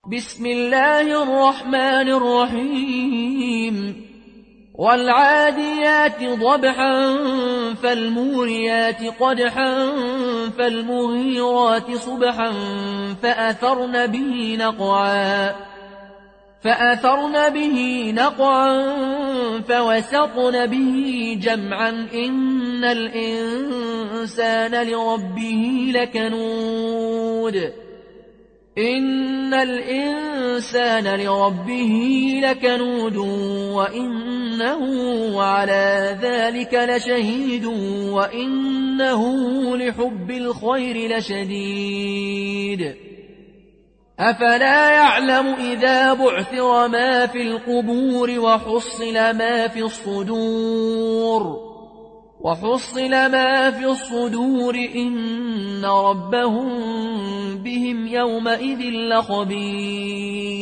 بسم الله الرحمن الرحيم والعاديات ضبحا فالموريات قدحا فالمغيرات صبحا فأثرن به نقعا فوسطن به جمعا إن الإنسان لربه لكنود وإنه على ذلك لشهيد وإنه لحب الخير لشديد أفلا يعلم إذا بعثر ما في القبور وحصل ما في الصدور إن ربهم بهم يومئذ لخبير